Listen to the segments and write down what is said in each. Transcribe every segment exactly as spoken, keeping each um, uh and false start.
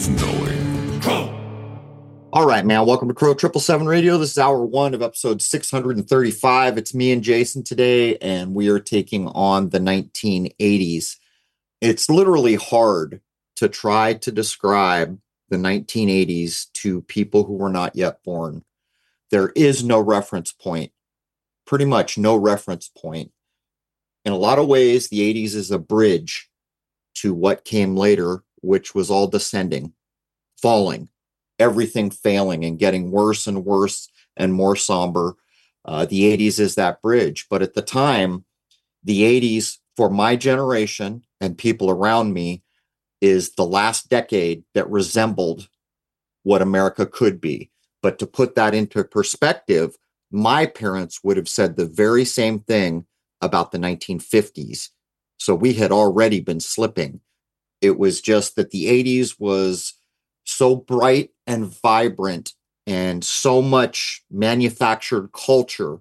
of knowing. Crow. All right, man. Welcome to Crow Triple Seven Radio. This is hour one of episode six hundred thirty-five. It's me and Jason today, and we are taking on the nineteen eighties. It's literally hard to try to describe the nineteen eighties to people who were not yet born. There is no reference point, pretty much no reference point. In a lot of ways, the eighties is a bridge to what came later, which was all descending, falling, everything failing and getting worse and worse and more somber. Uh, the eighties is that bridge. But at the time, the eighties for my generation and people around me is the last decade that resembled what America could be. But to put that into perspective, my parents would have said the very same thing about the nineteen fifties. So we had already been slipping. It was just that the eighties was so bright and vibrant and so much manufactured culture,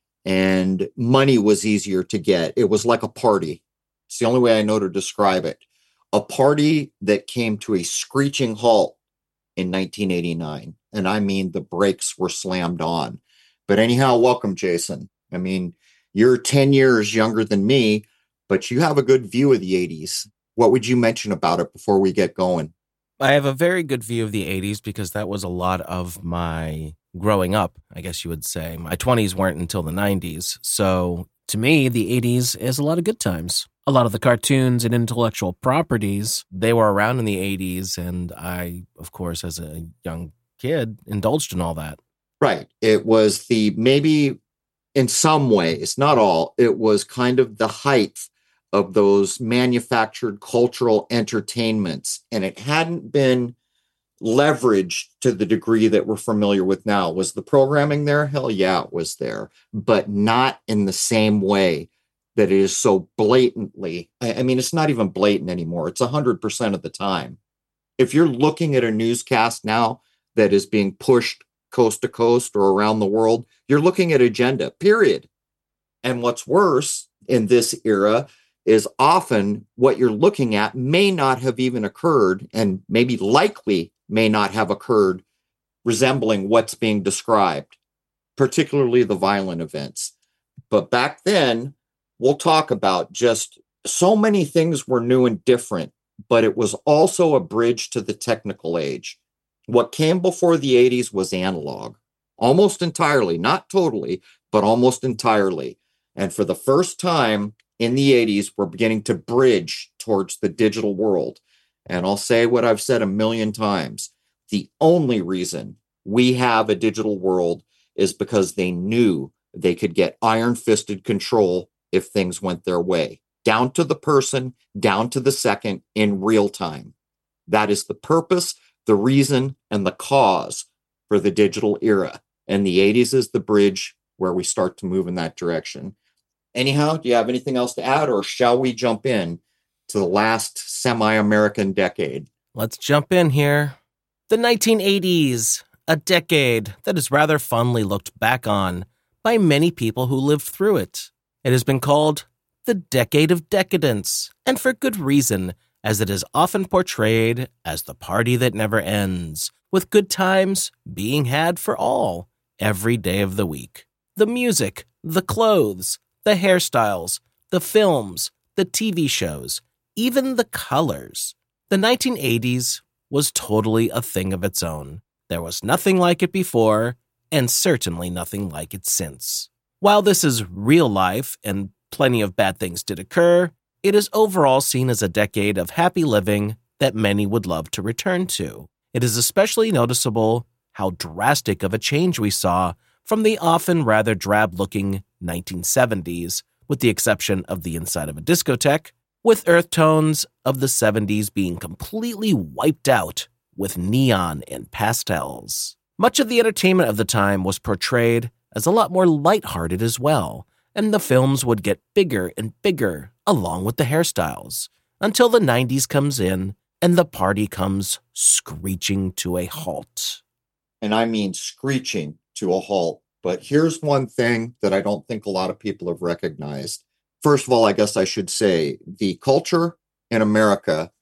and money was easier to get. It was like a party. It's the only way I know to describe it. A party that came to a screeching halt in nineteen eighty-nine. And I mean, the brakes were slammed on. But anyhow, welcome, Jason. I mean, you're ten years younger than me, but you have a good view of the eighties. What would you mention about it before we get going? I have a very good view of the eighties because that was a lot of my growing up, I guess you would say. My twenties weren't until the nineties. So to me, the eighties is a lot of good times. A lot of the cartoons and intellectual properties, they were around in the eighties. And I, of course, as a young kid, indulged in all that. Right. It was the, maybe in some ways, not all, it was kind of the height of those manufactured cultural entertainments. And it hadn't been leveraged to the degree that we're familiar with now. Was the programming there? Hell yeah, it was there, but not in the same way that it is so blatantly. I, I mean, it's not even blatant anymore. It's one hundred percent of the time. If you're looking at a newscast now that is being pushed coast to coast or around the world, you're looking at agenda, period. And what's worse in this era is often what you're looking at may not have even occurred, and maybe likely may not have occurred resembling what's being described, particularly the violent events. But back then, we'll talk about just so many things were new and different, but it was also a bridge to the technical age. What came before the eighties was analog, almost entirely, not totally, but almost entirely. And for the first time in the eighties, we're beginning to bridge towards the digital world. And I'll say what I've said a million times. The only reason we have a digital world is because they knew they could get iron-fisted control if things went their way, down to the person, down to the second, in real time. That is the purpose, the reason, and the cause for the digital era. And the eighties is the bridge where we start to move in that direction. Anyhow, do you have anything else to add, or shall we jump in to the last semi-American decade? Let's jump in here. The nineteen eighties, a decade that is rather fondly looked back on by many people who lived through it. It has been called the Decade of Decadence, and for good reason, as it is often portrayed as the party that never ends, with good times being had for all, every day of the week. The music, the clothes, the hairstyles, the films, the T V shows, even the colors. The nineteen eighties was totally a thing of its own. There was nothing like it before, and certainly nothing like it since. While this is real life and plenty of bad things did occur, it is overall seen as a decade of happy living that many would love to return to. It is especially noticeable how drastic of a change we saw from the often rather drab-looking nineteen seventies, with the exception of the inside of a discotheque, with earth tones of the seventies being completely wiped out with neon and pastels. Much of the entertainment of the time was portrayed as a lot more lighthearted as well, and the films would get bigger and bigger along with the hairstyles, until the nineties comes in and the party comes screeching to a halt. And I mean screeching to a halt. But here's one thing that I don't think a lot of people have recognized. First of all, I guess I should say the culture in America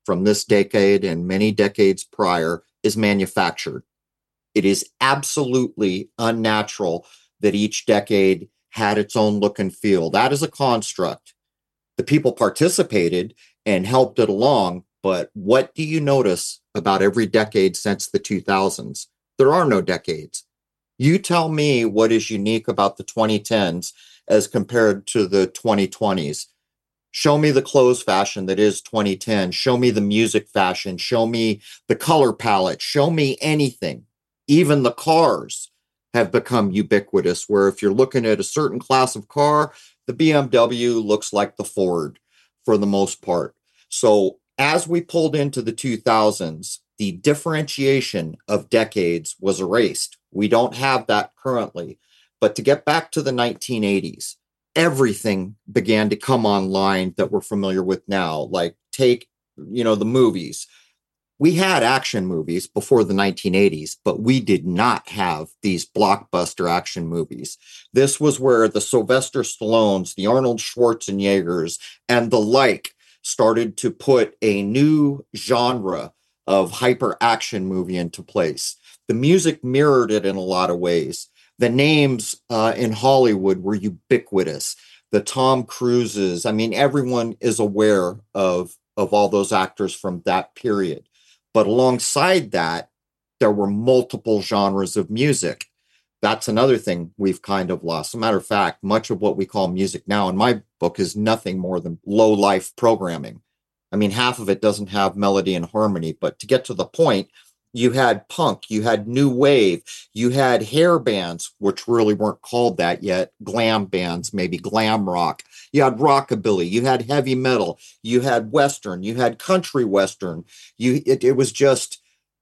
from this decade and many decades prior is manufactured. It is absolutely unnatural that each decade had its own look and feel. That is a construct. The people participated and helped it along, but what do you notice about every decade since the two thousands? There are no decades. You tell me what is unique about the twenty tens as compared to the twenty twenties. Show me the clothes fashion that is twenty ten. Show me the music fashion. Show me the color palette. Show me anything. Even the cars have become ubiquitous, where if you're looking at a certain class of car, the B M W looks like the Ford for the most part. So as we pulled into the two thousands, the differentiation of decades was erased. We don't have that currently. But to get back to the nineteen eighties, everything began to come online that we're familiar with now. Like take, you know, the movies. We had action movies before the nineteen eighties, but we did not have these blockbuster action movies. This was where the Sylvester Stallones, the Arnold Schwarzeneggers, and the like started to put a new genre of hyper action movie into place. The music mirrored it in a lot of ways. The names uh, in Hollywood were ubiquitous. The Tom Cruises, I mean, everyone is aware of, of all those actors from that period. But alongside that, there were multiple genres of music. That's another thing we've kind of lost. As a matter of fact, much of what we call music now in my book is nothing more than low-life programming. I mean, half of it doesn't have melody and harmony, but to get to the point, you had punk, you had new wave, you had hair bands, which really weren't called that yet, glam bands, maybe glam rock. You had rockabilly, you had heavy metal, you had Western, you had country Western. You, it, it was just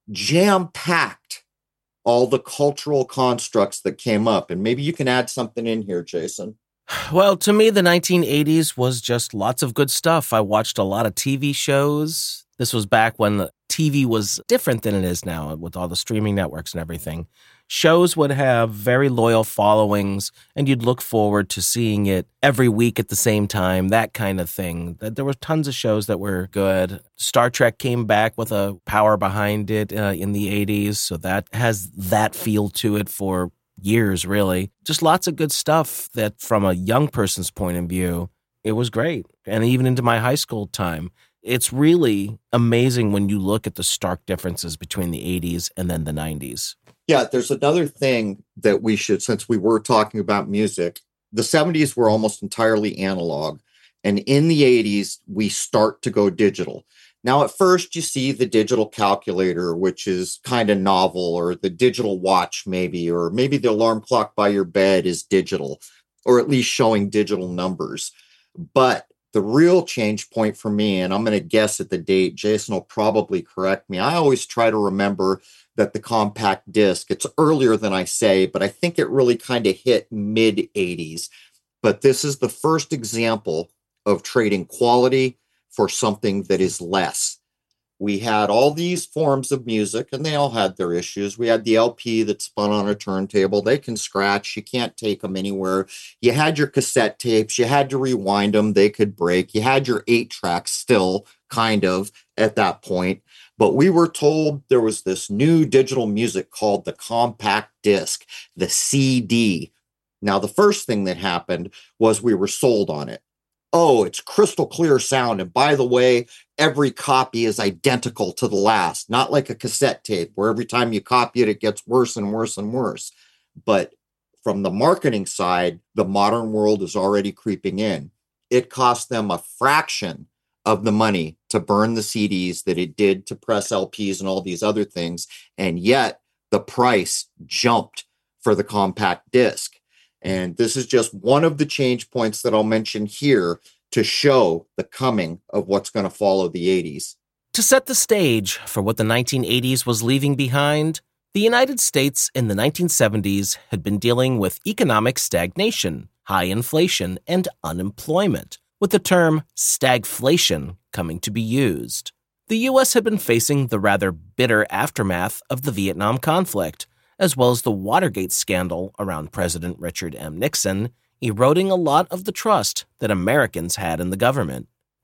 jam-packed, all the cultural constructs that came up. And maybe you can add something in here, Jason. Well, to me, the nineteen eighties was just lots of good stuff. I watched a lot of T V shows. This was back when T V was different than it is now with all the streaming networks and everything. Shows would have very loyal followings, and you'd look forward to seeing it every week at the same time, that kind of thing. There were tons of shows that were good. Star Trek came back with a power behind it uh, in the eighties, so that has that feel to it for years, really. Just lots of good stuff that, from a young person's point of view, it was great. And even into my high school time, it's really amazing when you look at the stark differences between the eighties and then the nineties. Yeah, there's another thing that we should, since we were talking about music, the seventies were almost entirely analog. And in the eighties, we start to go digital. Now, at first, you see the digital calculator, which is kind of novel, or the digital watch, maybe, or maybe the alarm clock by your bed is digital, or at least showing digital numbers. But the real change point for me, and I'm going to guess at the date, Jason will probably correct me. I always try to remember that the compact disc, it's earlier than I say, but I think it really kind of hit mid eighties. But this is the first example of trading quality for something that is less. We had all these forms of music, and they all had their issues. We had the L P that spun on a turntable. They can scratch. You can't take them anywhere. You had your cassette tapes. You had to rewind them. They could break. You had your eight tracks still, kind of, at that point. But we were told there was this new digital music called the compact disc, the C D. Now, the first thing that happened was we were sold on it. Oh, it's crystal clear sound. And by the way, every copy is identical to the last, not like a cassette tape where every time you copy it, it gets worse and worse and worse. But from the marketing side, the modern world is already creeping in. It cost them a fraction of the money to burn the C Ds that it did to press L Ps and all these other things. And yet the price jumped for the compact disc. And this is just one of the change points that I'll mention here to show the coming of what's going to follow the eighties. To set the stage for what the nineteen eighties was leaving behind, the United States in the nineteen seventies had been dealing with economic stagnation, high inflation, and unemployment, with the term stagflation coming to be used. The U S had been facing the rather bitter aftermath of the Vietnam conflict, as well as the Watergate scandal around President Richard M. Nixon, eroding a lot of the trust that Americans had in the government.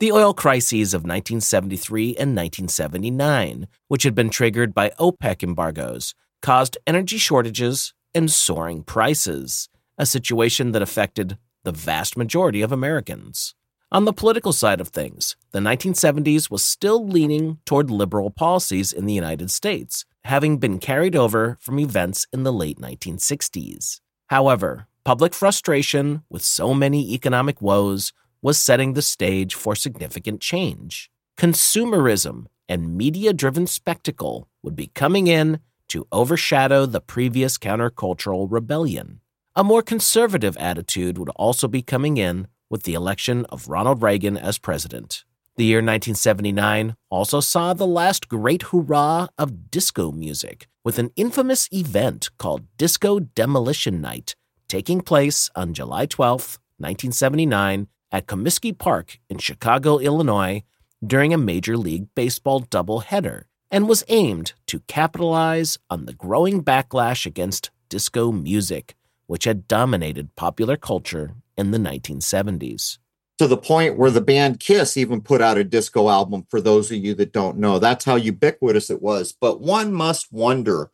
The oil crises of nineteen seventy-three and nineteen seventy-nine, which had been triggered by OPEC embargoes, caused energy shortages and soaring prices, a situation that affected the vast majority of Americans. On the political side of things, the nineteen seventies was still leaning toward liberal policies in the United States, having been carried over from events in the late nineteen sixties. However, public frustration with so many economic woes was setting the stage for significant change. Consumerism and media-driven spectacle would be coming in to overshadow the previous countercultural rebellion. A more conservative attitude would also be coming in with the election of Ronald Reagan as president. The year nineteen seventy-nine also saw the last great hurrah of disco music, with an infamous event called Disco Demolition Night taking place on July twelfth, nineteen seventy-nine, at Comiskey Park in Chicago, Illinois, during a Major League Baseball doubleheader, and was aimed to capitalize on the growing backlash against disco music, which had dominated popular culture in the nineteen seventies. To the point where the band Kiss even put out a disco album, for those of you that don't know. That's how ubiquitous it was. But one must wonder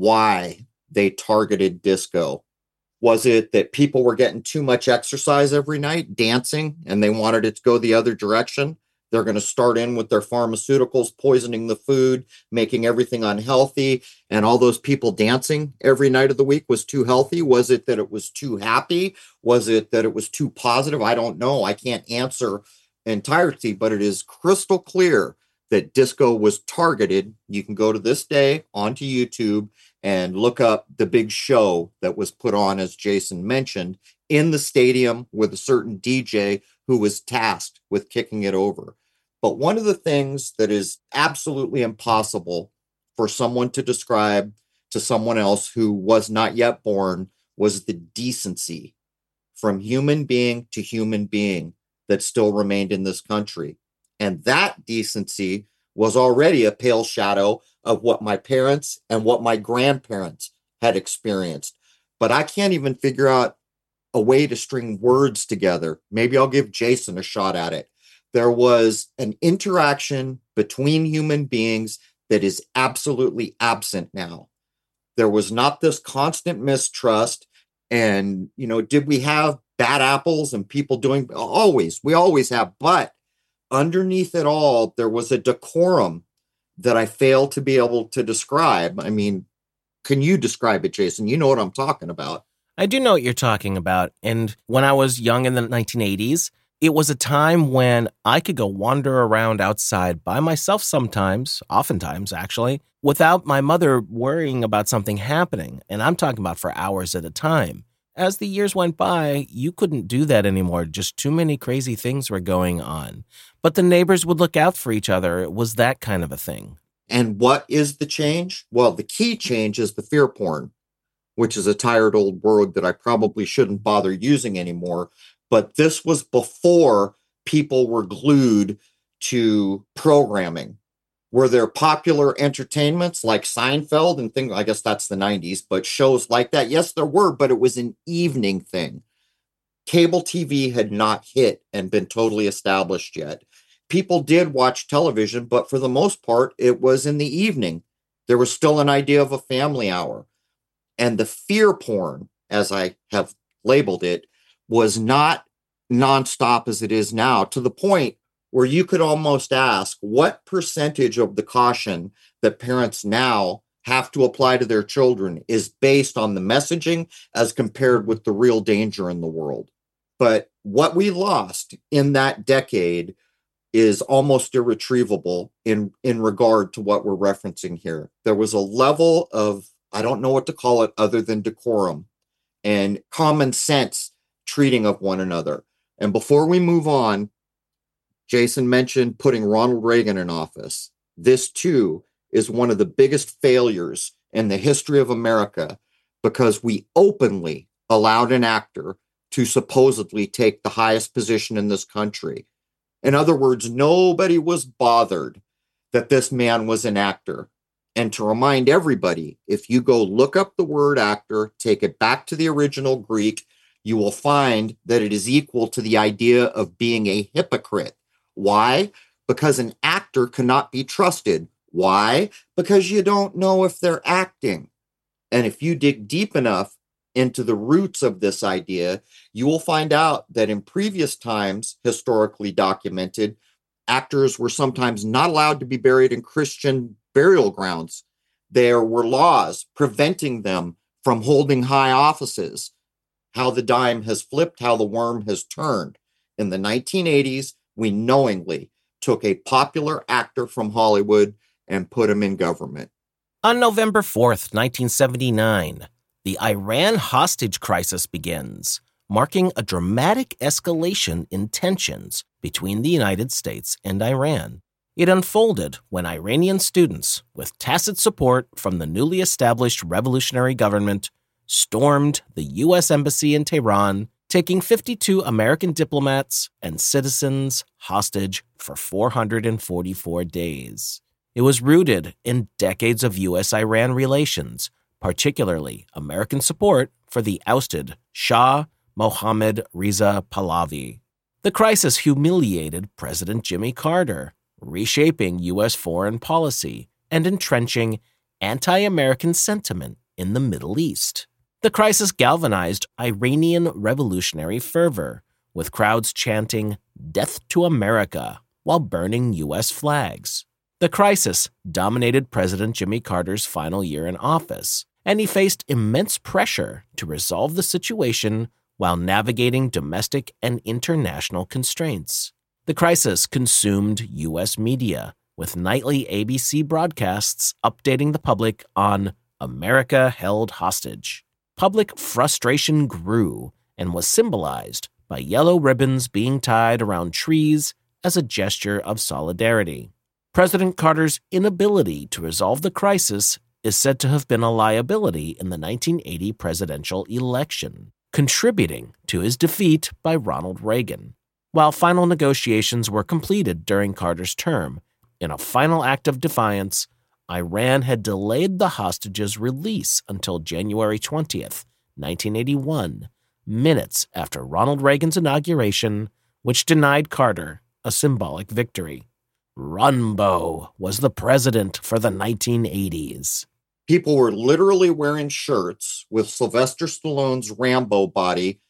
why they targeted disco. Was it that people were getting too much exercise every night, dancing, and they wanted it to go the other direction? They're going to start in with their pharmaceuticals, poisoning the food, making everything unhealthy, and all those people dancing every night of the week was too healthy? Was it that it was too happy? Was it that it was too positive? I don't know. I can't answer entirety, but it is crystal clear that disco was targeted. You can go to this day onto YouTube and look up the big show that was put on, as Jason mentioned, in the stadium with a certain D J who was tasked with kicking it over. But one of the things that is absolutely impossible for someone to describe to someone else who was not yet born was the decency from human being to human being that still remained in this country. And that decency was already a pale shadow of what my parents and what my grandparents had experienced. But I can't even figure out a way to string words together. Maybe I'll give Jason a shot at it. There was an interaction between human beings that is absolutely absent now. There was not this constant mistrust. And, you know, did we have bad apples and people doing always, we always have, but underneath it all, there was a decorum that I fail to be able to describe. I mean, can you describe it, Jason? You know what I'm talking about. I do know what you're talking about. And when I was young in the nineteen eighties, it was a time when I could go wander around outside by myself sometimes, oftentimes actually, without my mother worrying about something happening. And I'm talking about for hours at a time. As the years went by, you couldn't do that anymore. Just too many crazy things were going on. But the neighbors would look out for each other. It was that kind of a thing. And what is the change? Well, the key change is the fear porn, which is a tired old word that I probably shouldn't bother using anymore. But this was before people were glued to programming. Were there popular entertainments like Seinfeld and things? I guess that's the nineties, but shows like that? Yes, there were, but it was an evening thing. Cable T V had not hit and been totally established yet. People did watch television, but for the most part, it was in the evening. There was still an idea of a family hour. And the fear porn, as I have labeled it, was not nonstop as it is now, to the point where you could almost ask what percentage of the caution that parents now have to apply to their children is based on the messaging as compared with the real danger in the world. But what we lost in that decade is almost irretrievable in, in regard to what we're referencing here. There was a level of, I don't know what to call it other than decorum and common sense treating of one another. And before we move on, Jason mentioned putting Ronald Reagan in office. This, too, is one of the biggest failures in the history of America because we openly allowed an actor to supposedly take the highest position in this country. In other words, nobody was bothered that this man was an actor. And to remind everybody, if you go look up the word actor, take it back to the original Greek, you will find that it is equal to the idea of being a hypocrite. Why? Because an actor cannot be trusted. Why? Because you don't know if they're acting. And if you dig deep enough into the roots of this idea, you will find out that in previous times, historically documented, actors were sometimes not allowed to be buried in Christian burial grounds. There were laws preventing them from holding high offices. How the dime has flipped, how the worm has turned. In the nineteen eighties, we knowingly took a popular actor from Hollywood and put him in government. On November fourth, nineteen seventy-nine, the Iran hostage crisis begins, marking a dramatic escalation in tensions between the United States and Iran. It unfolded when Iranian students, with tacit support from the newly established revolutionary government, stormed the U S Embassy in Tehran, taking fifty-two American diplomats and citizens hostage for four hundred forty-four days. It was rooted in decades of U S Iran relations, particularly American support for the ousted Shah Mohammad Reza Pahlavi. The crisis humiliated President Jimmy Carter, reshaping U S foreign policy and entrenching anti-American sentiment in the Middle East. The crisis galvanized Iranian revolutionary fervor, with crowds chanting "Death to America" while burning U S flags. The crisis dominated President Jimmy Carter's final year in office, and he faced immense pressure to resolve the situation while navigating domestic and international constraints. The crisis consumed U S media, with nightly A B C broadcasts updating the public on America held hostage. Public frustration grew and was symbolized by yellow ribbons being tied around trees as a gesture of solidarity. President Carter's inability to resolve the crisis is said to have been a liability in the nineteen eighty presidential election, contributing to his defeat by Ronald Reagan. While final negotiations were completed during Carter's term, in a final act of defiance, Iran had delayed the hostages' release until January twentieth, nineteen eighty-one, minutes after Ronald Reagan's inauguration, which denied Carter a symbolic victory. Rambo was the president for the nineteen eighties. People were literally wearing shirts with Sylvester Stallone's Rambo body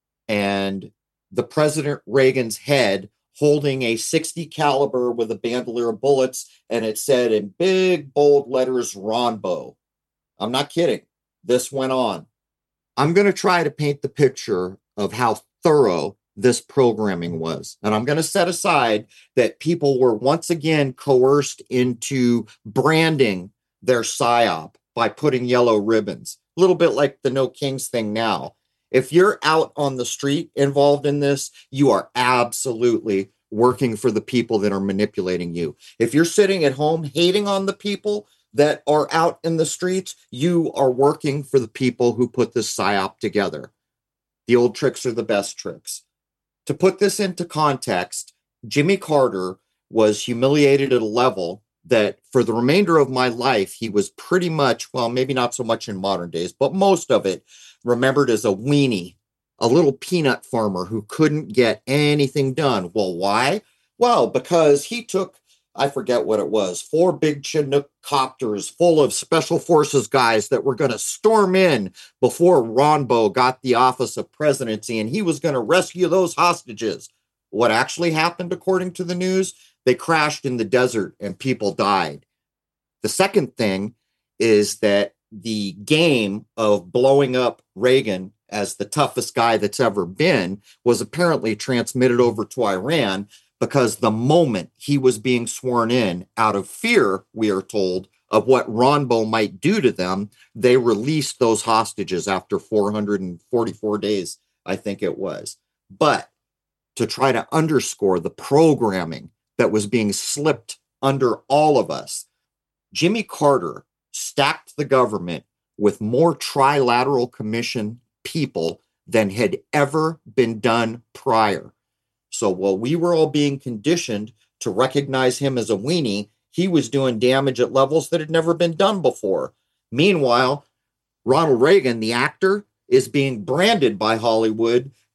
and the President Reagan's head holding a sixty caliber with a bandolier of bullets, and it said in big, bold letters, Rambo. I'm not kidding. This went on. I'm going to try to paint the picture of how thorough this programming was. And I'm going to set aside that people were once again coerced into branding their psyop by putting yellow ribbons. A little bit like the No Kings thing now. If you're out on the street involved in this, you are absolutely working for the people that are manipulating you. If you're sitting at home hating on the people that are out in the streets, you are working for the people who put this psyop together. The old tricks are the best tricks. To put this into context, Jimmy Carter was humiliated at a level that for the remainder of my life, he was pretty much, well, maybe not so much in modern days, but most of it, remembered as a weenie, a little peanut farmer who couldn't get anything done. Well, why? Well, because he took, I forget what it was, four big Chinook copters full of special forces guys that were going to storm in before Rambo got the office of presidency, and he was going to rescue those hostages. What actually happened, according to the news? They crashed in the desert and people died. The second thing is that the game of blowing up Reagan as the toughest guy that's ever been was apparently transmitted over to Iran, because the moment he was being sworn in, out of fear, we are told, of what Rambo might do to them, they released those hostages after four hundred forty-four days, I think it was. But to try to underscore the programming that was being slipped under all of us, Jimmy Carter stacked the government with more trilateral commission people than had ever been done prior. So while we were all being conditioned to recognize him as a weenie, he was doing damage at levels that had never been done before. Meanwhile, Ronald Reagan, the actor, is being branded by Hollywood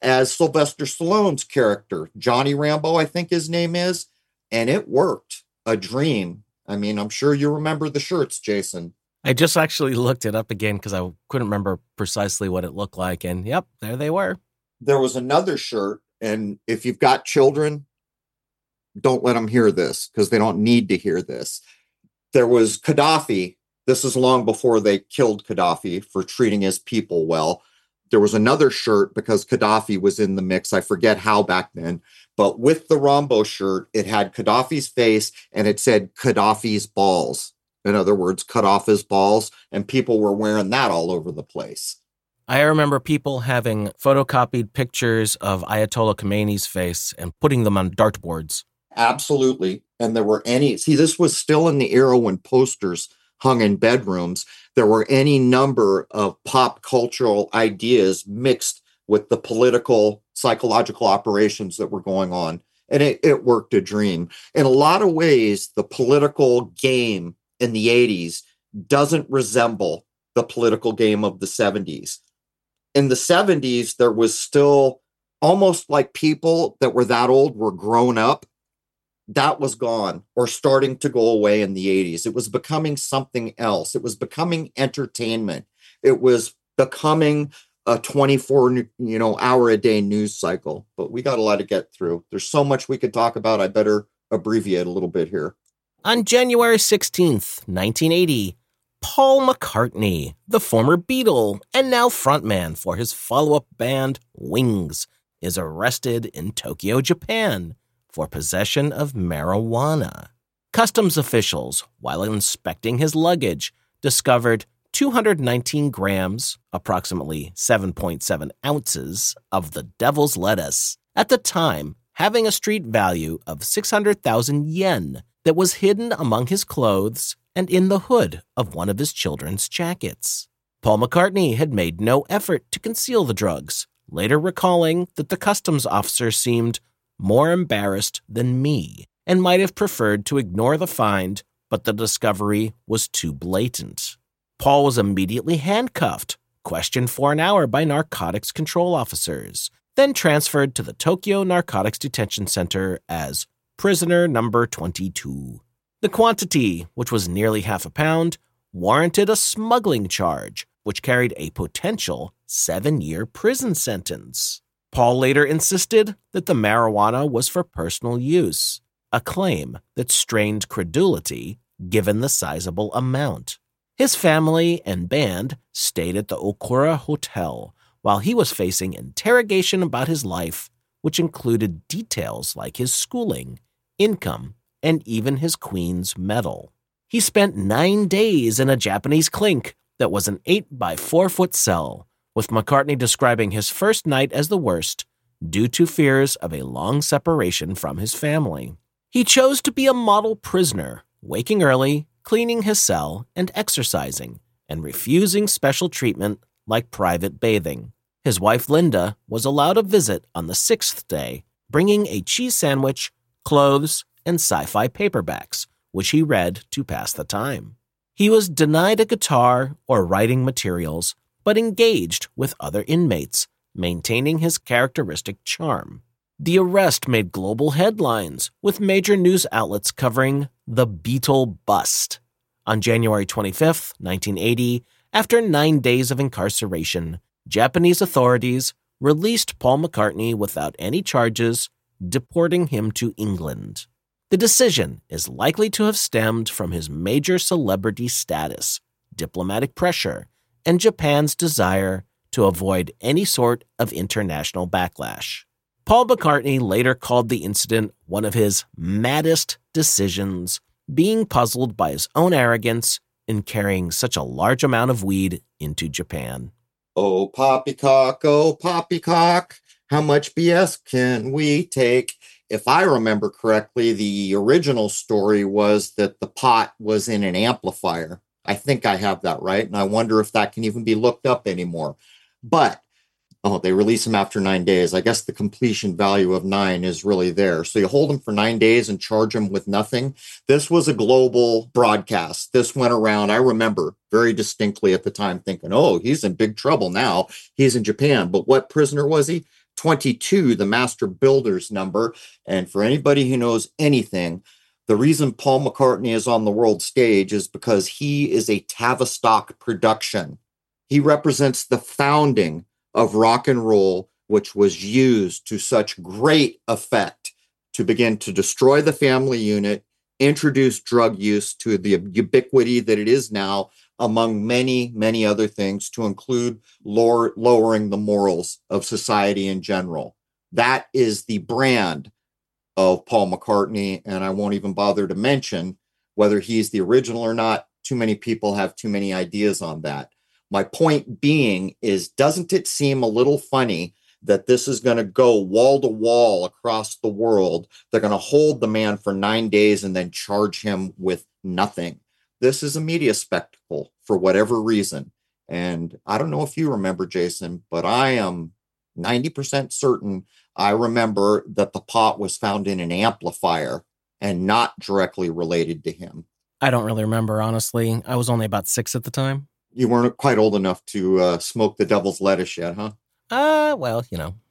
as Sylvester Stallone's character, Johnny Rambo, I think his name is. And it worked. A dream. I mean, I'm sure you remember the shirts, Jason. I just actually looked it up again because I couldn't remember precisely what it looked like. And yep, there they were. There was another shirt. And if you've got children, don't let them hear this because they don't need to hear this. There was Gaddafi. This is long before they killed Gaddafi for treating his people well. There was another shirt because Gaddafi was in the mix. I forget how back then. But with the Rambo shirt, it had Gaddafi's face and it said Gaddafi's balls. In other words, cut off his balls. And people were wearing that all over the place. I remember people having photocopied pictures of Ayatollah Khomeini's face and putting them on dartboards. Absolutely. And there were any, see, this was still in the era when posters hung in bedrooms. There were any number of pop cultural ideas mixed with the political, psychological operations that were going on. And it, it worked a dream. In a lot of ways, the political game in the eighties doesn't resemble the political game of the seventies. In the seventies, there was still almost like people that were that old were grown up. That was gone or starting to go away in the eighties. It was becoming something else. It was becoming entertainment. It was becoming a twenty-four, you know, hour a day news cycle. But we got a lot to get through. There's so much we could talk about. I better abbreviate a little bit here. On January sixteenth, nineteen eighty, Paul McCartney, the former Beatle and now frontman for his follow-up band Wings, is arrested in Tokyo, Japan, for possession of marijuana. Customs officials, while inspecting his luggage, discovered two hundred nineteen grams, approximately seven point seven ounces, of the devil's lettuce, at the time having a street value of six hundred thousand yen, that was hidden among his clothes and in the hood of one of his children's jackets. Paul McCartney had made no effort to conceal the drugs, later recalling that the customs officer seemed more embarrassed than me and might have preferred to ignore the find, but the discovery was too blatant. Paul was immediately handcuffed, questioned for an hour by narcotics control officers, then transferred to the Tokyo Narcotics Detention Center as prisoner number twenty-two. The quantity, which was nearly half a pound, warranted a smuggling charge, which carried a potential seven-year prison sentence. Paul later insisted that the marijuana was for personal use, a claim that strained credulity given the sizable amount. His family and band stayed at the Okura Hotel while he was facing interrogation about his life, which included details like his schooling, income, and even his Queen's medal. He spent nine days in a Japanese clink that was an eight by four foot cell, with McCartney describing his first night as the worst due to fears of a long separation from his family. He chose to be a model prisoner, waking early, cleaning his cell, and exercising, and refusing special treatment like private bathing. His wife Linda was allowed a visit on the sixth day, bringing a cheese sandwich, clothes, and sci-fi paperbacks, which he read to pass the time. He was denied a guitar or writing materials, but engaged with other inmates, maintaining his characteristic charm. The arrest made global headlines, with major news outlets covering the Beatle bust. On January twenty-fifth, nineteen eighty, after nine days of incarceration, Japanese authorities released Paul McCartney without any charges, deporting him to England. The decision is likely to have stemmed from his major celebrity status, diplomatic pressure, and Japan's desire to avoid any sort of international backlash. Paul McCartney later called the incident one of his maddest decisions, being puzzled by his own arrogance in carrying such a large amount of weed into Japan. Oh, poppycock, oh, poppycock, how much B S can we take? If I remember correctly, the original story was that the pot was in an amplifier. I think I have that right, and I wonder if that can even be looked up anymore. But, oh, they release him after nine days. I guess the completion value of nine is really there. So you hold him for nine days and charge him with nothing. This was a global broadcast. This went around. I remember very distinctly at the time thinking, oh, he's in big trouble now. He's in Japan. But what prisoner was he? twenty-two, the master builder's number. And for anybody who knows anything, the reason Paul McCartney is on the world stage is because he is a Tavistock production. He represents the founding of rock and roll, which was used to such great effect to begin to destroy the family unit, introduce drug use to the ubiquity that it is now, among many, many other things, to include lower, lowering the morals of society in general. That is the brand of Paul McCartney, and I won't even bother to mention whether he's the original or not. Too many people have too many ideas on that. My point being is, doesn't it seem a little funny that this is going to go wall to wall across the world? They're going to hold the man for nine days and then charge him with nothing. This is a media spectacle for whatever reason. And I don't know if you remember, Jason, but I am ninety percent certain I remember that the pot was found in an amplifier and not directly related to him. I don't really remember, honestly. I was only about six at the time. You weren't quite old enough to uh, smoke the devil's lettuce yet, huh? Uh, well, you know.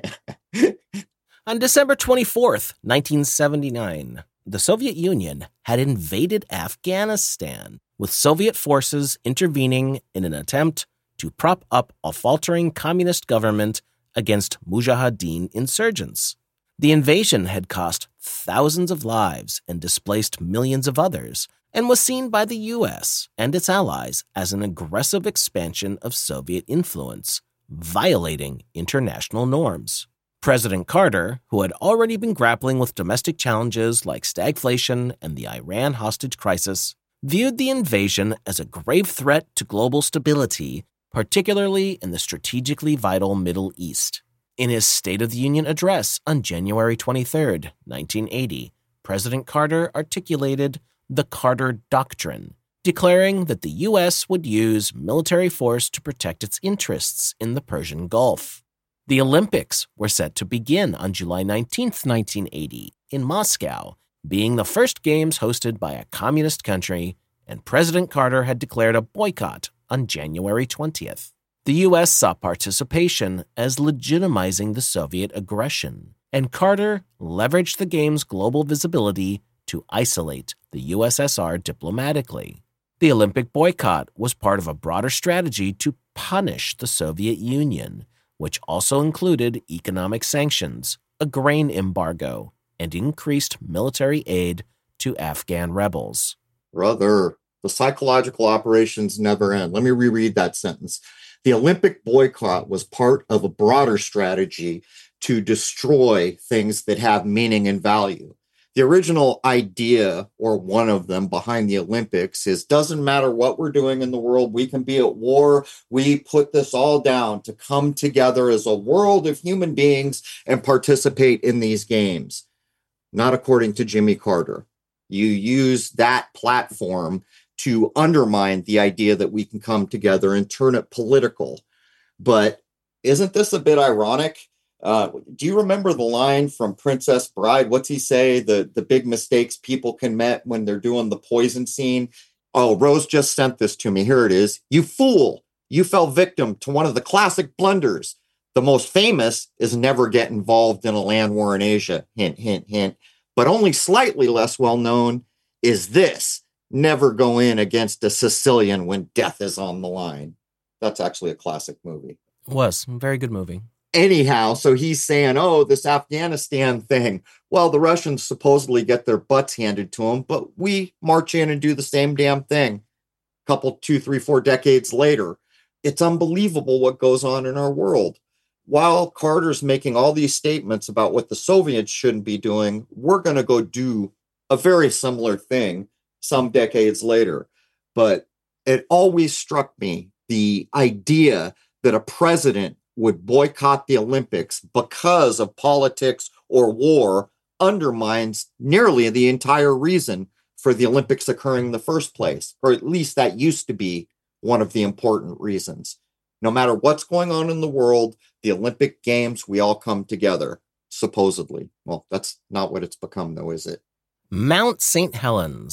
On December twenty-fourth, nineteen seventy-nine, the Soviet Union had invaded Afghanistan, with Soviet forces intervening in an attempt to prop up a faltering communist government against Mujahideen insurgents. The invasion had cost thousands of lives and displaced millions of others, and was seen by the U S and its allies as an aggressive expansion of Soviet influence, violating international norms. President Carter, who had already been grappling with domestic challenges like stagflation and the Iran hostage crisis, viewed the invasion as a grave threat to global stability, particularly in the strategically vital Middle East. In his State of the Union address on January twenty-third, nineteen eighty, President Carter articulated the Carter Doctrine, declaring that the U S would use military force to protect its interests in the Persian Gulf. The Olympics were set to begin on July nineteenth, nineteen eighty, in Moscow, being the first games hosted by a communist country, and President Carter had declared a boycott on January twentieth. The U S saw participation as legitimizing the Soviet aggression, and Carter leveraged the game's global visibility to isolate the U S S R diplomatically. The Olympic boycott was part of a broader strategy to punish the Soviet Union, which also included economic sanctions, a grain embargo, and increased military aid to Afghan rebels. Brother, the psychological operations never end. Let me reread that sentence. The Olympic boycott was part of a broader strategy to destroy things that have meaning and value. The original idea, or one of them, behind the Olympics is, doesn't matter what we're doing in the world, we can be at war. We put this all down to come together as a world of human beings and participate in these games. Not according to Jimmy Carter. You use that platform to undermine the idea that we can come together and turn it political. But isn't this a bit ironic? Uh, do you remember the line from Princess Bride? What's he say? The, the big mistakes people can make when they're doing the poison scene. Oh, Rose just sent this to me. Here it is. You fool. You fell victim to one of the classic blunders. The most famous is never get involved in a land war in Asia. Hint, hint, hint. But only slightly less well known is this. Never go in against a Sicilian when death is on the line. That's actually a classic movie. It was. A very good movie. Anyhow, so he's saying, oh, this Afghanistan thing. Well, the Russians supposedly get their butts handed to them, but we march in and do the same damn thing. A couple, two, three, four decades later. It's unbelievable what goes on in our world. While Carter's making all these statements about what the Soviets shouldn't be doing, we're going to go do a very similar thing some decades later. But it always struck me, the idea that a president would boycott the Olympics because of politics or war undermines nearly the entire reason for the Olympics occurring in the first place, or at least that used to be one of the important reasons. No matter what's going on in the world, the Olympic Games, we all come together, supposedly. Well, that's not what it's become, though, is it? Mount Saint Helens,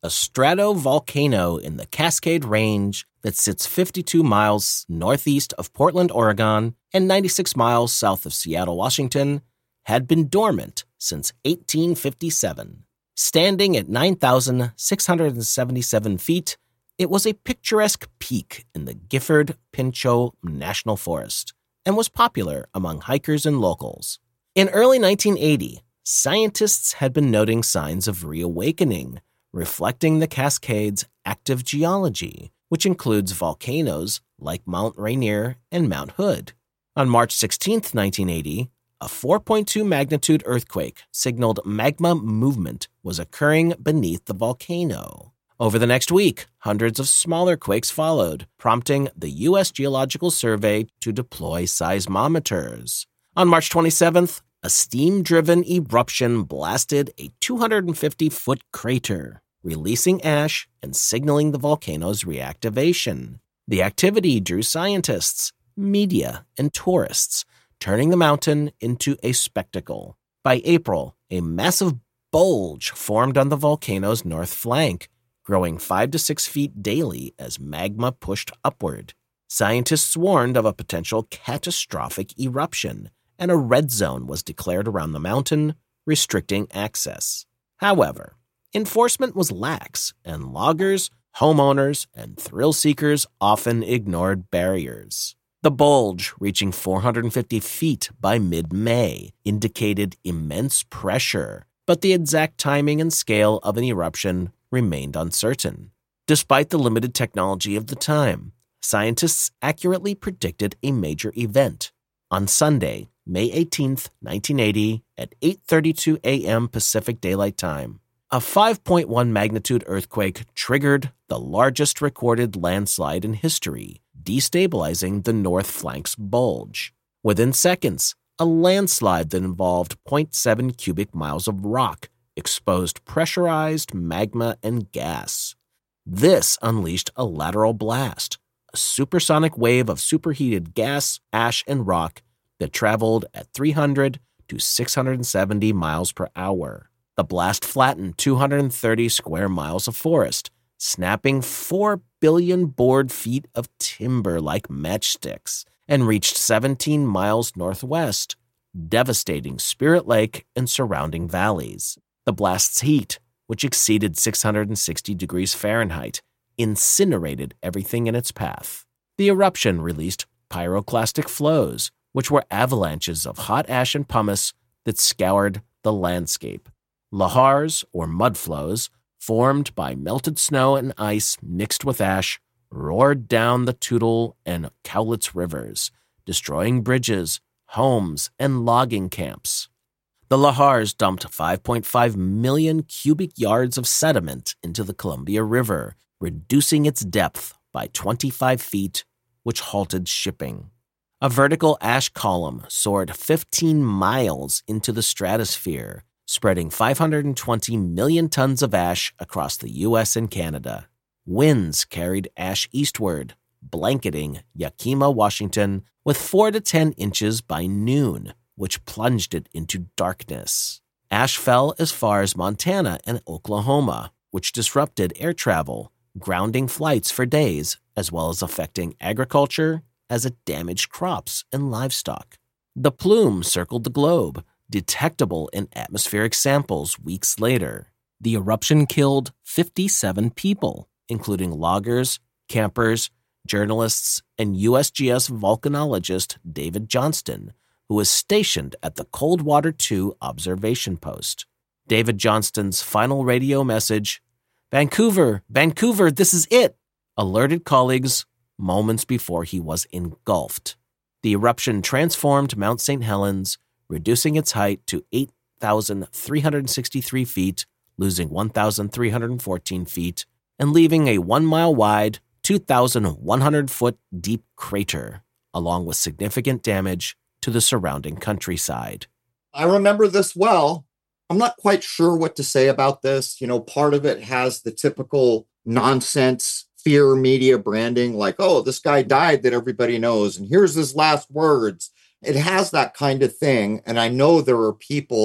a stratovolcano in the Cascade Range that sits fifty-two miles northeast of Portland, Oregon, and ninety-six miles south of Seattle, Washington, had been dormant since eighteen fifty-seven. Standing at nine thousand six hundred seventy-seven feet, it was a picturesque peak in the Gifford-Pinchot National Forest and was popular among hikers and locals. In early nineteen eighty, scientists had been noting signs of reawakening, reflecting the Cascades' active geology, which includes volcanoes like Mount Rainier and Mount Hood. On March sixteenth, nineteen eighty, a four point two magnitude earthquake signaled magma movement was occurring beneath the volcano. Over the next week, hundreds of smaller quakes followed, prompting the U S Geological Survey to deploy seismometers. On March twenty-seventh, a steam-driven eruption blasted a two hundred fifty foot crater, releasing ash and signaling the volcano's reactivation. The activity drew scientists, media, and tourists, turning the mountain into a spectacle. By April, a massive bulge formed on the volcano's north flank, growing five to six feet daily as magma pushed upward. Scientists warned of a potential catastrophic eruption, and a red zone was declared around the mountain, restricting access. However, enforcement was lax, and loggers, homeowners, and thrill-seekers often ignored barriers. The bulge, reaching four hundred fifty feet by mid-May, indicated immense pressure, but the exact timing and scale of an eruption remained uncertain. Despite the limited technology of the time, scientists accurately predicted a major event. On Sunday, May eighteenth, nineteen eighty, at eight thirty-two a.m. Pacific Daylight Time, a five point one magnitude earthquake triggered the largest recorded landslide in history, destabilizing the north flank's bulge. Within seconds, a landslide that involved zero point seven cubic miles of rock exposed pressurized magma and gas. This unleashed a lateral blast, a supersonic wave of superheated gas, ash, and rock that traveled at three hundred to six hundred seventy miles per hour. The blast flattened two hundred thirty square miles of forest, snapping four billion board feet of timber like matchsticks, and reached seventeen miles northwest, devastating Spirit Lake and surrounding valleys. The blast's heat, which exceeded six hundred sixty degrees Fahrenheit, incinerated everything in its path. The eruption released pyroclastic flows, which were avalanches of hot ash and pumice that scoured the landscape. Lahars, or mud flows, formed by melted snow and ice mixed with ash, roared down the Toutle and Cowlitz rivers, destroying bridges, homes, and logging camps. The Lahars dumped five point five million cubic yards of sediment into the Columbia River, reducing its depth by twenty-five feet, which halted shipping. A vertical ash column soared fifteen miles into the stratosphere, spreading five hundred twenty million tons of ash across the U S and Canada. Winds carried ash eastward, blanketing Yakima, Washington, with four to ten inches by noon, which plunged it into darkness. Ash fell as far as Montana and Oklahoma, which disrupted air travel, grounding flights for days, as well as affecting agriculture as it damaged crops and livestock. The plume circled the globe, detectable in atmospheric samples weeks later. The eruption killed fifty-seven people, including loggers, campers, journalists, and U S G S volcanologist David Johnston, who was stationed at the Coldwater two observation post. David Johnston's final radio message, "Vancouver, Vancouver, this is it," alerted colleagues moments before he was engulfed. The eruption transformed Mount Saint Helens, reducing its height to eight thousand three hundred sixty-three feet, losing one thousand three hundred fourteen feet, and leaving a one-mile wide, two thousand one hundred foot deep crater, along with significant damage to the surrounding countryside. I remember this well. I'm not quite sure what to say about this. You know, part of it has the typical nonsense fear media branding, like, oh, this guy died that everybody knows, and here's his last words. It has that kind of thing. And I know there are people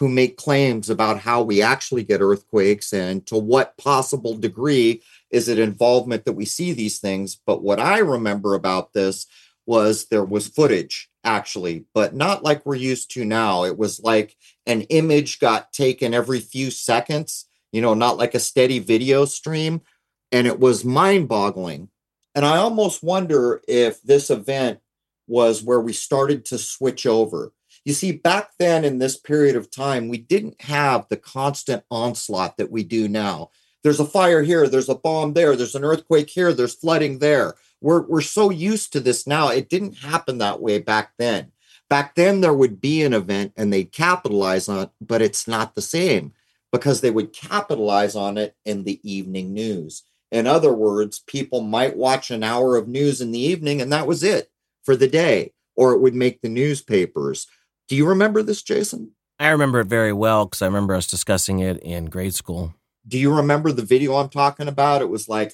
who make claims about how we actually get earthquakes and to what possible degree is it involvement that we see these things. But what I remember about this was there was footage actually, but not like we're used to now. It was like an image got taken every few seconds, you know, not like a steady video stream. And it was mind boggling. And I almost wonder if this event was where we started to switch over. You see, back then in this period of time, we didn't have the constant onslaught that we do now. There's a fire here, there's a bomb there, there's an earthquake here, there's flooding there. We're, we're so used to this now. It didn't happen that way back then. Back then, there would be an event and they'd capitalize on it, but it's not the same because they would capitalize on it in the evening news. In other words, people might watch an hour of news in the evening and that was it for the day, or it would make the newspapers. Do you remember this, Jason? I remember it very well because I remember us discussing it in grade school. Do you remember the video I'm talking about? It was like,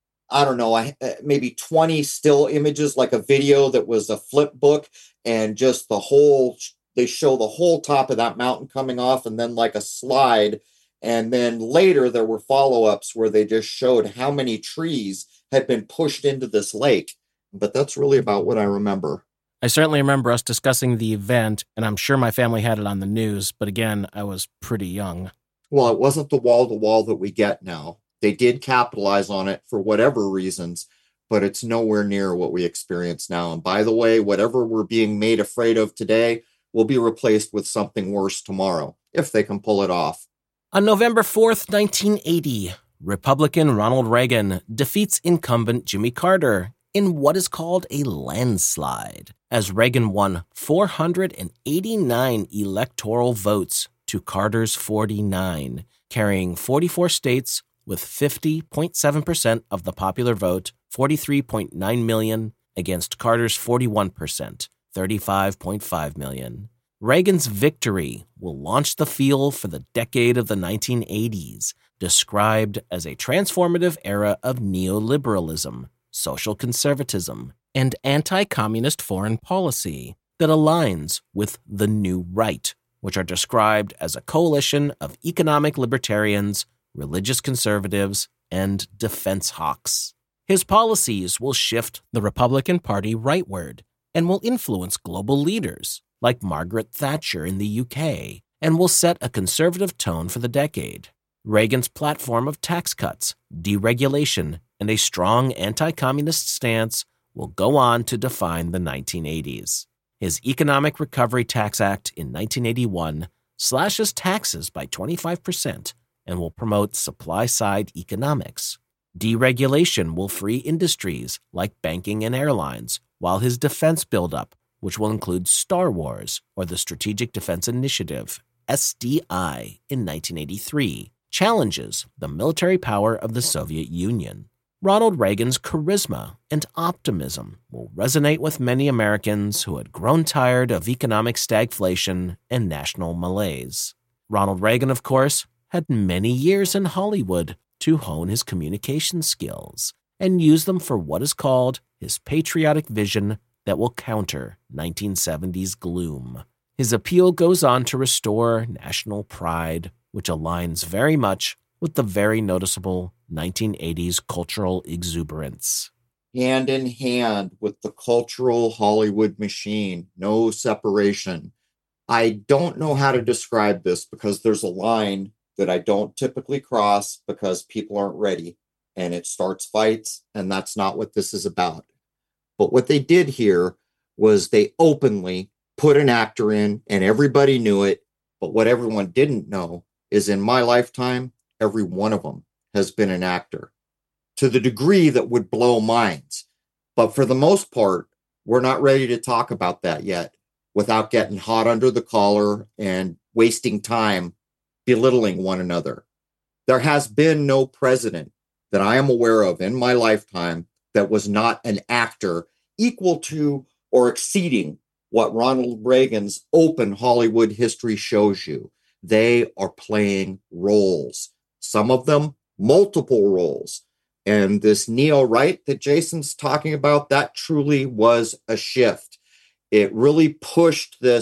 I don't know, I, maybe twenty still images, like a video that was a flip book, and just the whole, they show the whole top of that mountain coming off and then like a slide. And then later there were follow-ups where they just showed how many trees had been pushed into this lake. But that's really about what I remember. I certainly remember us discussing the event, and I'm sure my family had it on the news, but again, I was pretty young. Well, it wasn't the wall-to-wall that we get now. They did capitalize on it for whatever reasons, but it's nowhere near what we experience now. And by the way, whatever we're being made afraid of today will be replaced with something worse tomorrow, if they can pull it off. On November fourth, nineteen eighty, Republican Ronald Reagan defeats incumbent Jimmy Carter in what is called a landslide, as Reagan won four hundred eighty-nine electoral votes to Carter's forty-nine, carrying forty-four states with fifty point seven percent of the popular vote, forty-three point nine million, against Carter's forty-one percent, thirty-five point five million. Reagan's victory will launch the field for the decade of the nineteen eighties, described as a transformative era of neoliberalism, social conservatism, and anti-communist foreign policy that aligns with the New Right, which are described as a coalition of economic libertarians, religious conservatives, and defense hawks. His policies will shift the Republican Party rightward and will influence global leaders like Margaret Thatcher in the U K, and will set a conservative tone for the decade. Reagan's platform of tax cuts, deregulation, and a strong anti-communist stance will go on to define the nineteen eighties. His Economic Recovery Tax Act in nineteen eighty-one slashes taxes by twenty-five percent and will promote supply-side economics. Deregulation will free industries like banking and airlines, while his defense buildup, which will include Star Wars or the Strategic Defense Initiative, S D I, in nineteen eighty-three, challenges the military power of the Soviet Union. Ronald Reagan's charisma and optimism will resonate with many Americans who had grown tired of economic stagflation and national malaise. Ronald Reagan, of course, had many years in Hollywood to hone his communication skills and use them for what is called his patriotic vision that will counter nineteen seventies gloom. His appeal goes on to restore national pride, which aligns very much with the very noticeable nineteen eighties cultural exuberance. Hand in hand with the cultural Hollywood machine, no separation. I don't know how to describe this because there's a line that I don't typically cross because people aren't ready and it starts fights, and that's not what this is about. But what they did here was they openly put an actor in and everybody knew it. But what everyone didn't know is in my lifetime, every one of them has been an actor to the degree that would blow minds. But for the most part, we're not ready to talk about that yet without getting hot under the collar and wasting time belittling one another. There has been no president that I am aware of in my lifetime that was not an actor equal to or exceeding what Ronald Reagan's open Hollywood history shows you. They are playing roles, some of them multiple roles. And this neo-right that Jason's talking about, that truly was a shift. It really pushed this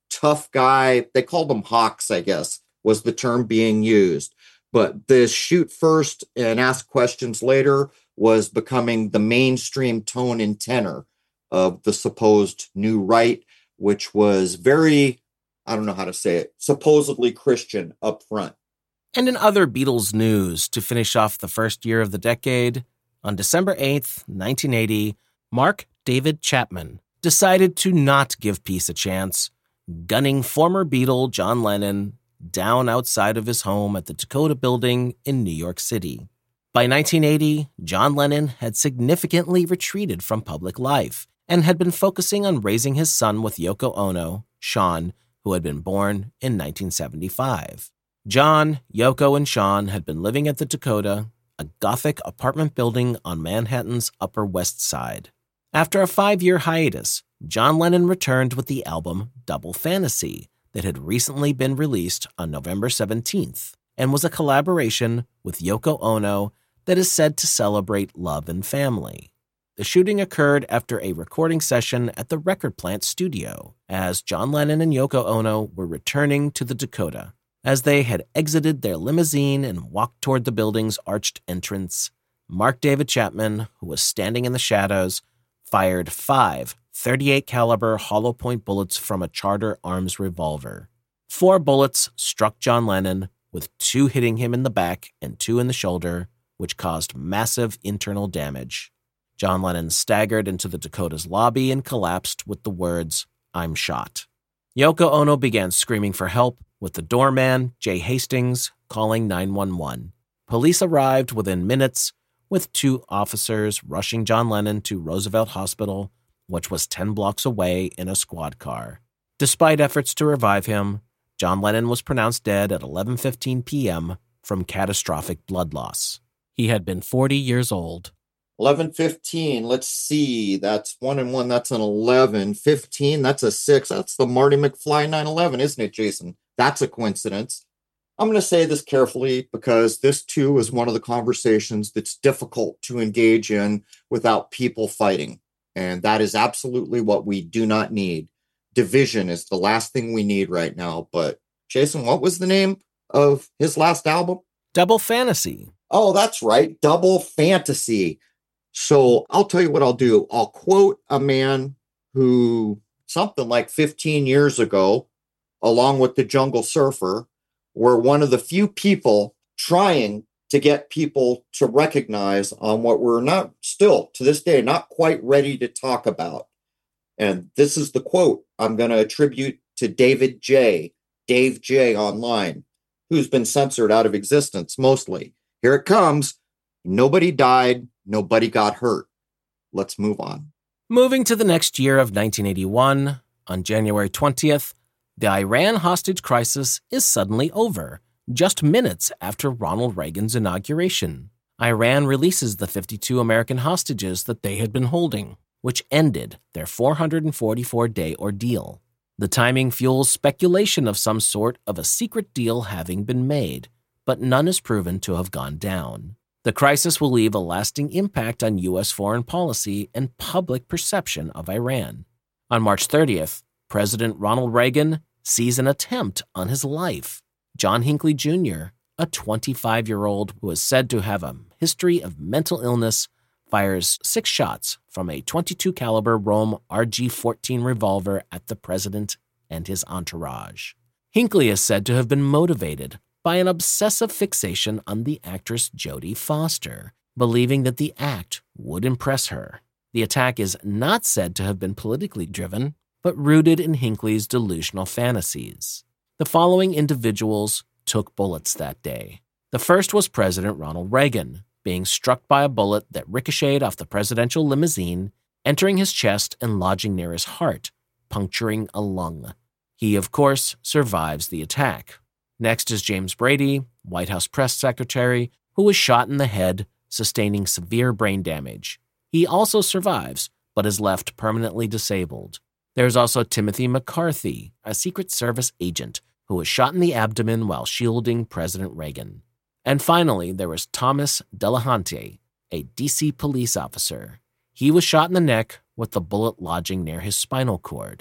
tough guy. They called them hawks, I guess, was the term being used. But the shoot first and ask questions later was becoming the mainstream tone and tenor of the supposed new right, which was very, I don't know how to say it, supposedly Christian up front. And in other Beatles news, to finish off the first year of the decade, on December eighth, nineteen eighty, Mark David Chapman decided to not give peace a chance, gunning former Beatle John Lennon down outside of his home at the Dakota Building in New York City. By nineteen eighty, John Lennon had significantly retreated from public life and had been focusing on raising his son with Yoko Ono, Sean, who had been born in nineteen seventy-five. John, Yoko, and Sean had been living at the Dakota, a Gothic apartment building on Manhattan's Upper West Side. After a five-year hiatus, John Lennon returned with the album Double Fantasy that had recently been released on November seventeenth and was a collaboration with Yoko Ono that is said to celebrate love and family. The shooting occurred after a recording session at the Record Plant studio, as John Lennon and Yoko Ono were returning to the Dakota. As they had exited their limousine and walked toward the building's arched entrance, Mark David Chapman, who was standing in the shadows, fired five thirty-eight caliber hollow point bullets from a Charter Arms revolver. Four bullets struck John Lennon, with two hitting him in the back and two in the shoulder, which caused massive internal damage. John Lennon staggered into the Dakota's lobby and collapsed with the words, "I'm shot." Yoko Ono began screaming for help, with the doorman, Jay Hastings, calling nine one one. Police arrived within minutes, with two officers rushing John Lennon to Roosevelt Hospital, which was ten blocks away, in a squad car. Despite efforts to revive him, John Lennon was pronounced dead at eleven fifteen p.m. from catastrophic blood loss. He had been forty years old. eleven fifteen, let's see, that's one and one, that's an eleven. fifteen, that's a six. That's the Marty McFly nine eleven, isn't it, Jason? That's a coincidence. I'm going to say this carefully because this, too, is one of the conversations that's difficult to engage in without people fighting. And that is absolutely what we do not need. Division is the last thing we need right now. But, Jason, what was the name of his last album? Double Fantasy. Oh, that's right. Double Fantasy. So I'll tell you what I'll do. I'll quote a man who, something like fifteen years ago, along with the Jungle Surfer, were one of the few people trying to get people to recognize on what we're not still, to this day, not quite ready to talk about. And this is the quote I'm going to attribute to David J., Dave J. online, who's been censored out of existence mostly. Here it comes. Nobody died. Nobody got hurt. Let's move on. Moving to the next year of nineteen eighty-one, on January twentieth, the Iran hostage crisis is suddenly over, just minutes after Ronald Reagan's inauguration. Iran releases the fifty-two American hostages that they had been holding, which ended their four hundred forty-four day ordeal. The timing fuels speculation of some sort of a secret deal having been made, but none is proven to have gone down. The crisis will leave a lasting impact on U S foreign policy and public perception of Iran. On March thirtieth, President Ronald Reagan sees an attempt on his life. John Hinckley Junior, a twenty-five-year-old who is said to have a history of mental illness, fires six shots from a twenty-two caliber Rome R G fourteen revolver at the president and his entourage. Hinckley is said to have been motivated by an obsessive fixation on the actress Jodie Foster, believing that the act would impress her. The attack is not said to have been politically driven, but rooted in Hinckley's delusional fantasies. The following individuals took bullets that day. The first was President Ronald Reagan, being struck by a bullet that ricocheted off the presidential limousine, entering his chest and lodging near his heart, puncturing a lung. He, of course, survives the attack. Next is James Brady, White House press secretary, who was shot in the head, sustaining severe brain damage. He also survives, but is left permanently disabled. There is also Timothy McCarthy, a Secret Service agent, who was shot in the abdomen while shielding President Reagan. And finally, there was Thomas Delahunty, a D C police officer. He was shot in the neck with the bullet lodging near his spinal cord.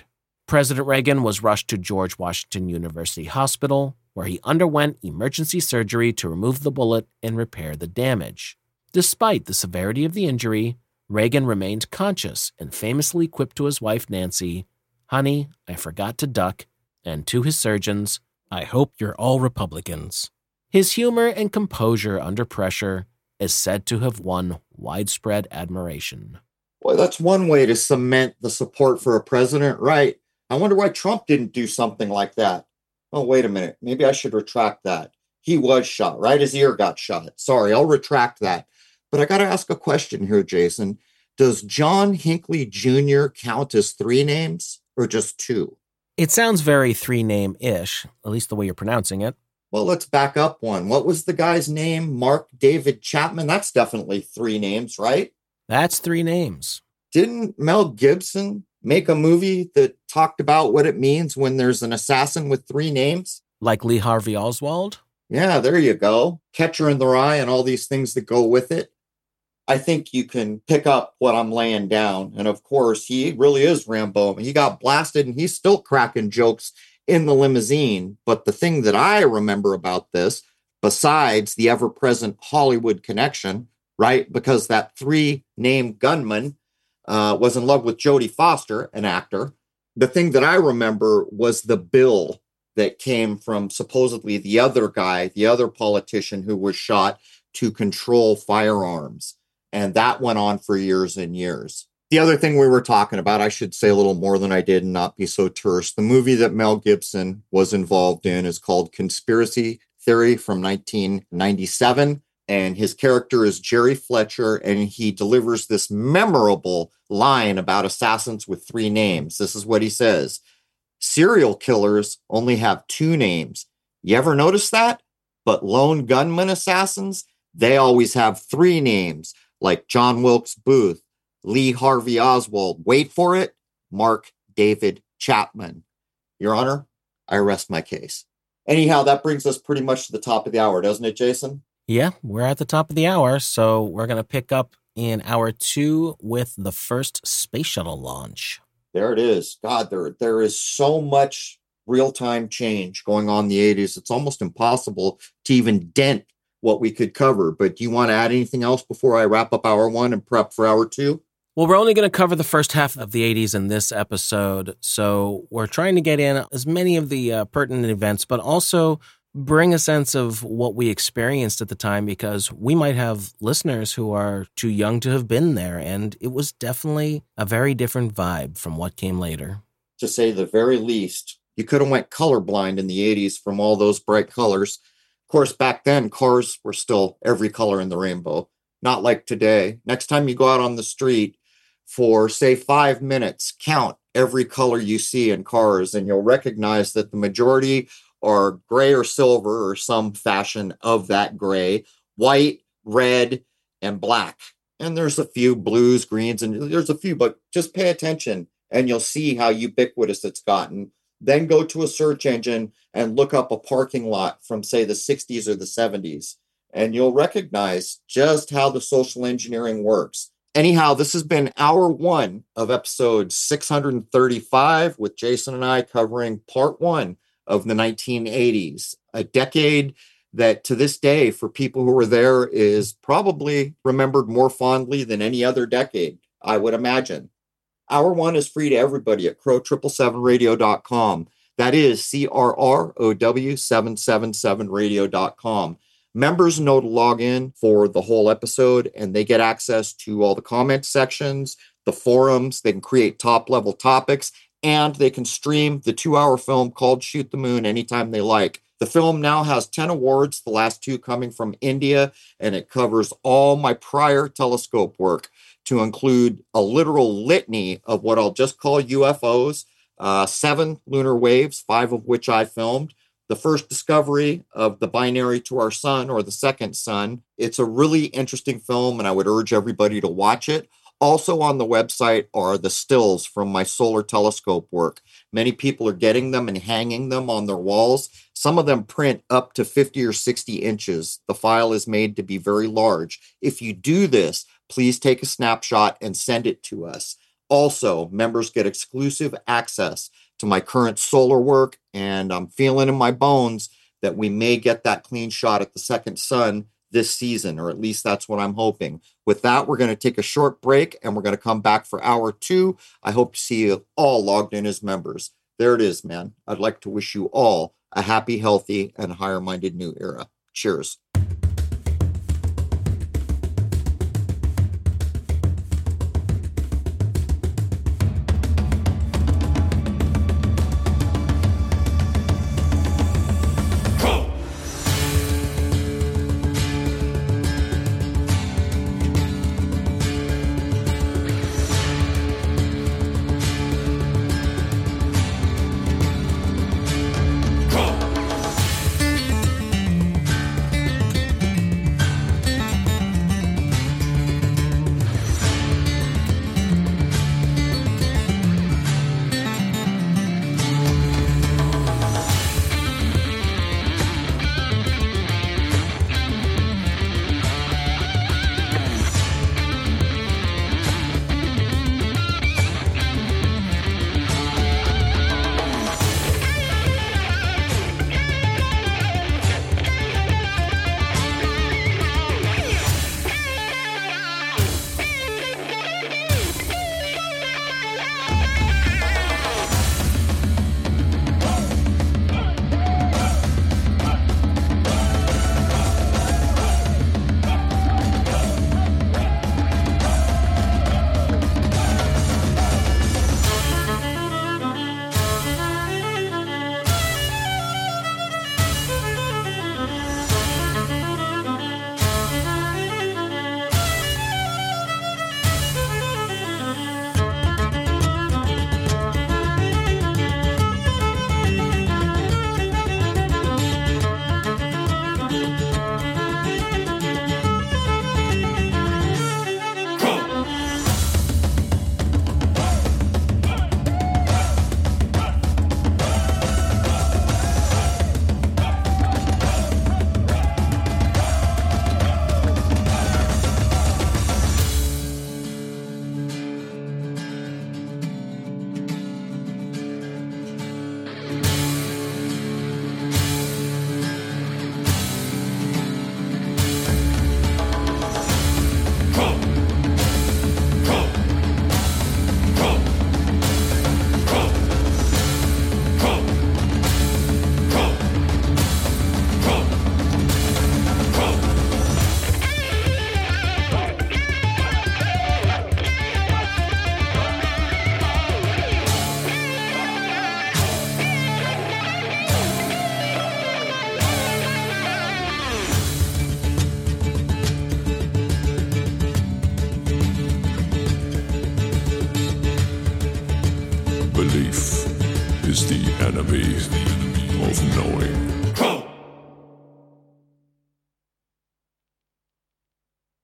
President Reagan was rushed to George Washington University Hospital, where he underwent emergency surgery to remove the bullet and repair the damage. Despite the severity of the injury, Reagan remained conscious and famously quipped to his wife Nancy, "Honey, I forgot to duck," and to his surgeons, "I hope you're all Republicans." His humor and composure under pressure is said to have won widespread admiration. Boy, that's one way to cement the support for a president, right? I wonder why Trump didn't do something like that. Oh, wait a minute. Maybe I should retract that. He was shot, right? His ear got shot. Sorry, I'll retract that. But I got to ask a question here, Jason. Does John Hinckley Junior count as three names or just two? It sounds very three-name-ish, at least the way you're pronouncing it. Well, let's back up one. What was the guy's name? Mark David Chapman? That's definitely three names, right? That's three names. Didn't Mel Gibson make a movie that talked about what it means when there's an assassin with three names? Like Lee Harvey Oswald? Yeah, there you go. Catcher in the Rye and all these things that go with it. I think you can pick up what I'm laying down. And of course, he really is Rambo. He got blasted and he's still cracking jokes in the limousine. But the thing that I remember about this, besides the ever-present Hollywood connection, right? Because that three-name gunman uh, was in love with Jodie Foster, an actor. The thing that I remember was the bill that came from supposedly the other guy, the other politician who was shot to control firearms. And that went on for years and years. The other thing we were talking about, I should say a little more than I did and not be so terse. The movie that Mel Gibson was involved in is called Conspiracy Theory from nineteen ninety-seven. And his character is Jerry Fletcher, and he delivers this memorable line about assassins with three names. This is what he says. Serial killers only have two names. You ever notice that? But lone gunman assassins, they always have three names, like John Wilkes Booth, Lee Harvey Oswald. Wait for it, Mark David Chapman. Your Honor, I rest my case. Anyhow, that brings us pretty much to the top of the hour, doesn't it, Jason? Yeah, we're at the top of the hour, so we're going to pick up in hour two with the first space shuttle launch. There it is. God, there, there is so much real-time change going on in the eighties. It's almost impossible to even dent what we could cover. But do you want to add anything else before I wrap up hour one and prep for hour two? Well, we're only going to cover the first half of the eighties in this episode, so we're trying to get in as many of the uh, pertinent events, but also bring a sense of what we experienced at the time, because we might have listeners who are too young to have been there, and it was definitely a very different vibe from what came later. To say the very least, you could have went colorblind in the eighties from all those bright colors. Of course, back then, cars were still every color in the rainbow, not like today. Next time you go out on the street for, say, five minutes, count every color you see in cars, and you'll recognize that the majority are gray or silver or some fashion of that gray, white, red, and black. And there's a few blues, greens, and there's a few, but just pay attention and you'll see how ubiquitous it's gotten. Then go to a search engine and look up a parking lot from, say, the sixties or the seventies, and you'll recognize just how the social engineering works. Anyhow, this has been hour one of episode six hundred thirty-five with Jason and I covering part one of the nineteen eighties, a decade that to this day, for people who were there, is probably remembered more fondly than any other decade, I would imagine. Hour one is free to everybody at crow seven seven radio dot com. That is C R R O W seven seven seven radio dot com. Members know to log in for the whole episode, and they get access to all the comment sections, the forums. They can create top-level topics, and they can stream the two-hour film called Shoot the Moon anytime they like. The film now has ten awards, the last two coming from India, and it covers all my prior telescope work, to include a literal litany of what I'll just call U F Os, uh, seven lunar waves, five of which I filmed, the first discovery of the binary to our sun, or the second sun. It's a really interesting film, and I would urge everybody to watch it. Also on the website are the stills from my solar telescope work. Many people are getting them and hanging them on their walls. Some of them print up to fifty or sixty inches. The file is made to be very large. If you do this, please take a snapshot and send it to us. Also, members get exclusive access to my current solar work, and I'm feeling in my bones that we may get that clean shot at the second sun this season, or at least that's what I'm hoping. With that, we're going to take a short break, and we're going to come back for hour two. I hope to see you all logged in as members. There it is, man. I'd like to wish you all a happy, healthy, and higher-minded new era. Cheers. Belief is the enemy of knowing.